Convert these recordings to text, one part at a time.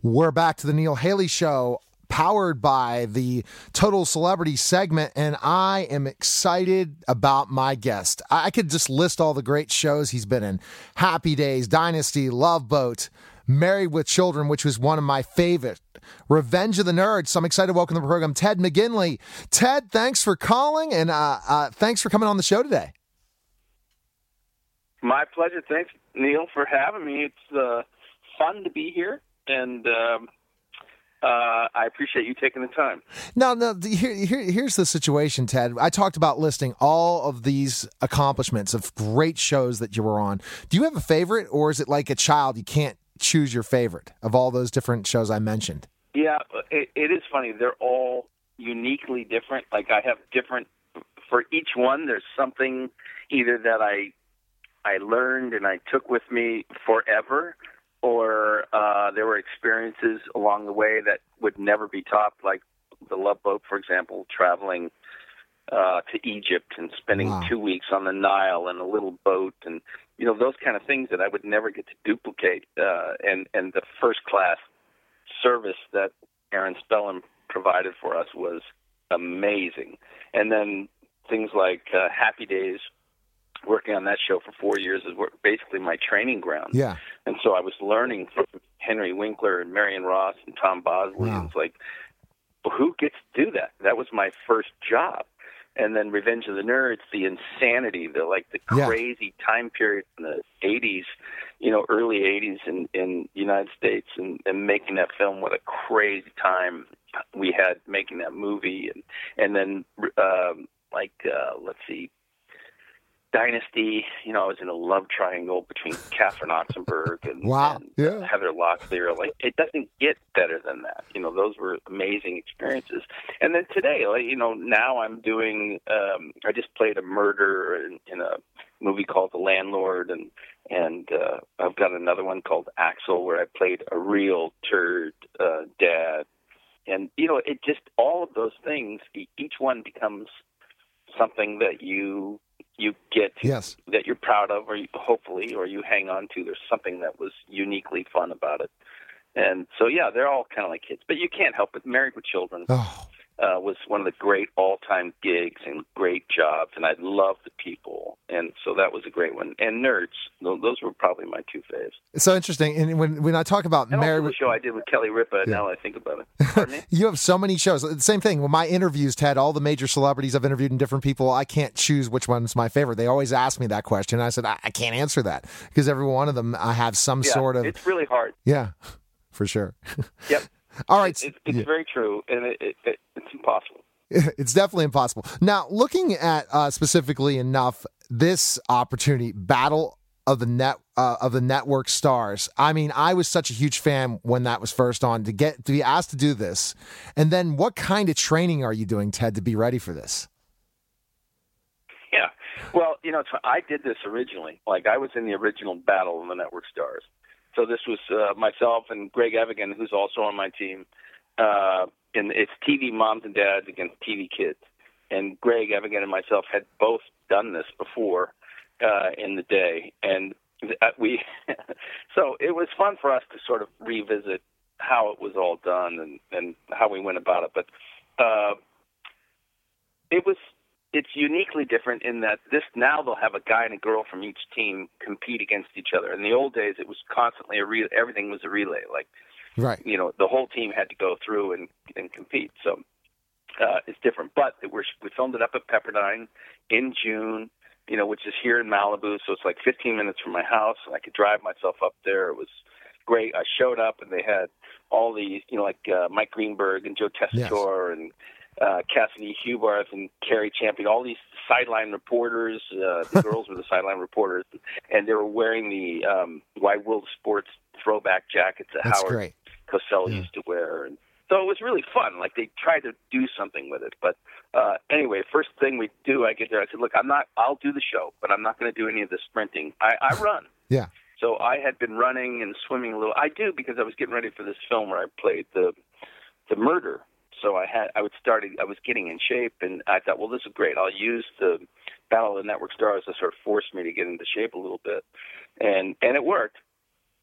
We're back to the Neil Haley Show, powered by the Total Celebrity segment, and I am excited about my guest. I could just list all the great shows he's been in. Happy Days, Dynasty, Love Boat, Married with Children, which was one of my favorite, Revenge of the Nerds. So I'm excited to welcome to the program Ted McGinley. Ted, thanks for calling, and thanks for coming on the show today. My pleasure. Thanks, Neil, for having me. It's fun to be here, and I appreciate you taking the time. No, here's the situation, Ted. I talked about listing all of these accomplishments of great shows that you were on. Do you have a favorite, or is it like a child, you can't choose your favorite of all those different shows I mentioned? Yeah, it is funny. They're all uniquely different. Like, I have different, for each one, there's something either that I learned and I took with me forever, or there were experiences along the way that would never be topped, like the Love Boat, for example, traveling to Egypt and spending 2 weeks on the Nile in a little boat, and those kind of things that I would never get to duplicate. And the first class service that Aaron Spelling provided for us was amazing. And then things like Happy Days. Working on that show for 4 years is basically my training ground. Yeah. And so I was learning from Henry Winkler and Marion Ross and Tom Bosley. Wow. And it's like, well, who gets to do that? That was my first job. And then Revenge of the Nerds, the insanity, the crazy time period in the 80s, early 80s in the United States, and making that film, what a crazy time we had making that movie. And then, let's see, Dynasty, I was in a love triangle between Catherine Oxenberg and Heather Locklear. Like, it doesn't get better than that. Those were amazing experiences. And then today, now I'm doing, I just played a murder in a movie called The Landlord, and I've got another one called Axel, where I played a real turd dad. And, it just, all of those things, each one becomes something that you get that you're proud of, or hopefully, or you hang on to. There's something that was uniquely fun about it. And so, yeah, they're all kind of like hits. But you can't help it. Married with Children was one of the great all-time gigs and great jobs, and I loved the people. And so that was a great one. And Nerds, those were probably my two faves. So interesting. And when I talk about Married with the show I did with Kelly Ripa, now that I think about it. Pardon me? You have so many shows. The same thing. When my interviews, Ted, all the major celebrities I've interviewed and different people, I can't choose which one's my favorite. They always ask me that question. And I said, I can't answer that, because every one of them I have some sort of... It's really hard. Yeah, for sure. Yep. All right. It's very true, and it's impossible. It's definitely impossible. Now, looking at specifically enough this opportunity, Battle of the Network Stars. I mean, I was such a huge fan when that was first on, to be asked to do this. And then what kind of training are you doing, Ted, to be ready for this? Yeah. Well, I did this originally. Like, I was in the original Battle of the Network Stars. So this was myself and Greg Evigan, who's also on my team. And it's TV moms and dads against TV kids. And Greg Evigan and myself had both done this before in the day. And so it was fun for us to sort of revisit how it was all done and how we went about it. But it's uniquely different in that now they'll have a guy and a girl from each team compete against each other. In the old days, it was constantly everything was a relay. Like, right. The whole team had to go through and compete. So it's different. But we filmed it up at Pepperdine in June, which is here in Malibu. So it's like 15 minutes from my house, and I could drive myself up there. It was great. I showed up, and they had all these, Mike Greenberg and Joe Tessitore and Cassidy Hubarth and Carrie Champion, all these sideline reporters. The girls were the sideline reporters, and they were wearing the Wide World Sports throwback jackets that Howard Cosell used to wear. And so it was really fun. Like, they tried to do something with it. But anyway, first thing we do, I get there, I said, look, I'll do the show, but I'm not going to do any of the sprinting. I run. Yeah. So I had been running and swimming a little. I do, because I was getting ready for this film where I played the murder. So I was getting in shape, and I thought, well, this is great. I'll use the Battle of the Network Stars to sort of force me to get into shape a little bit. And it worked.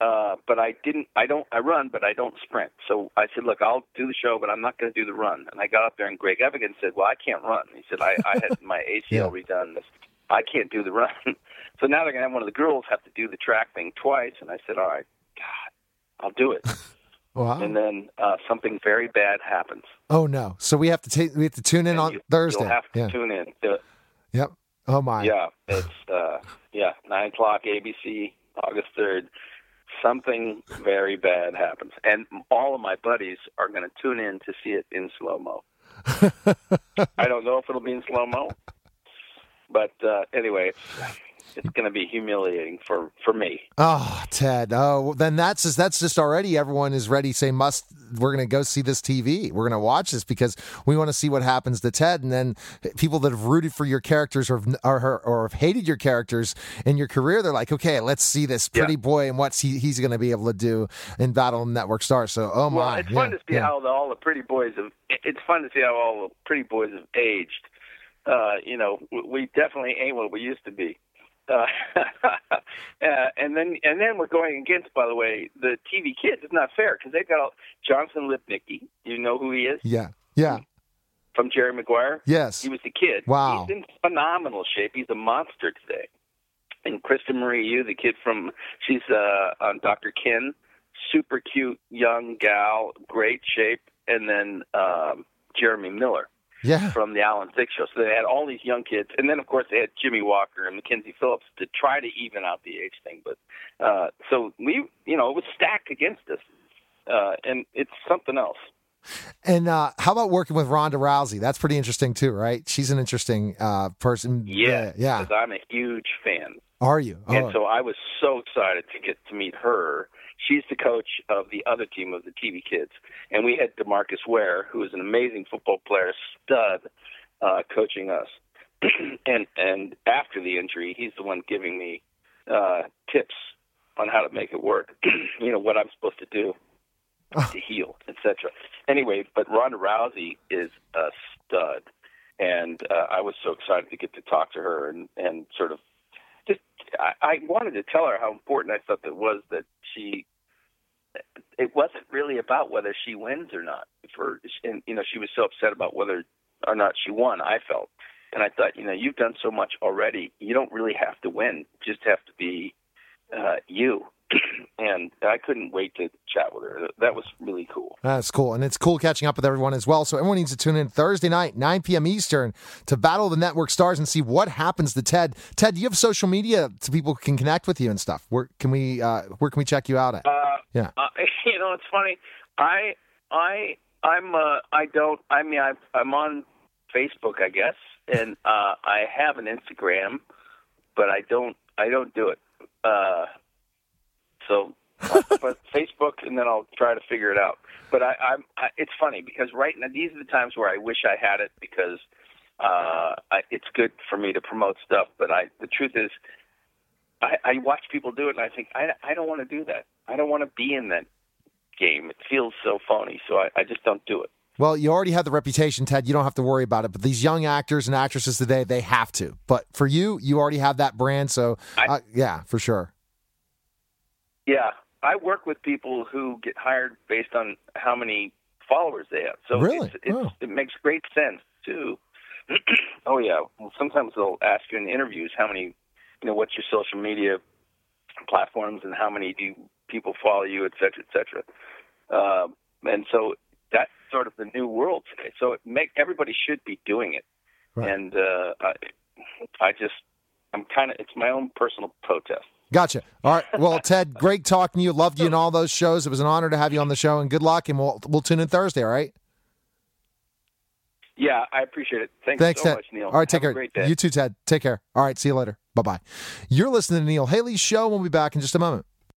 but I run, but I don't sprint. So I said, look, I'll do the show, but I'm not going to do the run. And I got up there, and Greg Evigan said, well, I can't run. He said, I had my ACL redone. I can't do the run. So now they're going to have one of the girls have to do the track thing twice. And I said, all right, God, I'll do it. Wow. And then something very bad happens. Oh no! So we have to tune in on Thursday. You'll have to tune in. Yep. Oh my. Yeah, it's 9:00 ABC, August 3rd. Something very bad happens, and all of my buddies are going to tune in to see it in slow-mo. I don't know if it'll be in slow-mo, but anyway, it's going to be humiliating for me. Oh, Ted. Oh, then that's just already everyone is ready. Say we're going to go see this TV. We're going to watch this because we want to see what happens to Ted. And then people that have rooted for your characters or have hated your characters in your career, they're like, okay, let's see this pretty boy and what he's going to be able to do in Battle of the Network Stars. So, oh my. Well, it's fun to see how all the pretty boys have. It's fun to see how all the pretty boys have aged. We definitely ain't what we used to be. And then we're going against, by the way, the TV kids. It's not fair because they've got Jonathan Lipnicki. You know who he is? Yeah. From Jerry Maguire? Yes. He was the kid. Wow. He's in phenomenal shape. He's a monster today. And Kristen Marie Yu, the kid she's on Dr. Ken, super cute young gal, great shape. And then Jeremy Miller. Yeah. From the Alan Thicke Show. So they had all these young kids. And then, of course, they had Jimmy Walker and Mackenzie Phillips to try to even out the age thing. But so we, it was stacked against us. And it's something else. And how about working with Ronda Rousey? That's pretty interesting, too, right? She's an interesting person. Yeah. Yeah. Because I'm a huge fan. Are you? Oh. And so I was so excited to get to meet her. She's the coach of the other team of the TV kids. And we had DeMarcus Ware, who is an amazing football player, stud, coaching us. and after the injury, he's the one giving me tips on how to make it work, what I'm supposed to do to heal, etc. Anyway, but Ronda Rousey is a stud. And I was so excited to get to talk to her and sort of I wanted to tell her how important I thought it was that it wasn't really about whether she wins or not. She was so upset about whether or not she won, I felt. And I thought, you've done so much already. You don't really have to win. You just have to be you. And I couldn't wait to chat with her. That was really cool. That's cool. And it's cool catching up with everyone as well. So everyone needs to tune in Thursday night, 9 p.m. Eastern, to Battle of the Network Stars and see what happens to Ted. Ted, do you have social media so people can connect with you and stuff? Where can we check you out at? It's funny. I'm on Facebook, I guess, and I have an Instagram, but I don't do it. But Facebook, and then I'll try to figure it out. But it's funny because right now these are the times where I wish I had it because it's good for me to promote stuff. But the truth is, I watch people do it, and I think I don't want to do that. I don't want to be in that game. It feels so phony, so I just don't do it. Well, you already have the reputation, Ted. You don't have to worry about it. But these young actors and actresses today, they have to. But for you already have that brand, so yeah, for sure. Yeah, I work with people who get hired based on how many followers they have. So really? It makes great sense, too. Oh, yeah. Well, sometimes they'll ask you in interviews how many, what's your social media platforms and how many do people follow you, et cetera, et cetera. And so that's sort of the new world today. So everybody should be doing it. Right. And it's my own personal protest. Gotcha. All right. Well, Ted, great talking to you. Loved you in all those shows. It was an honor to have you on the show, and good luck. And we'll tune in Thursday. All right. Yeah, I appreciate it. Thanks so Ted. much, Neil. All right, take care. Great day. You too, Ted. Take care. All right, see you later. Bye-bye. You're listening to Neil Haley's show. We'll be back in just a moment.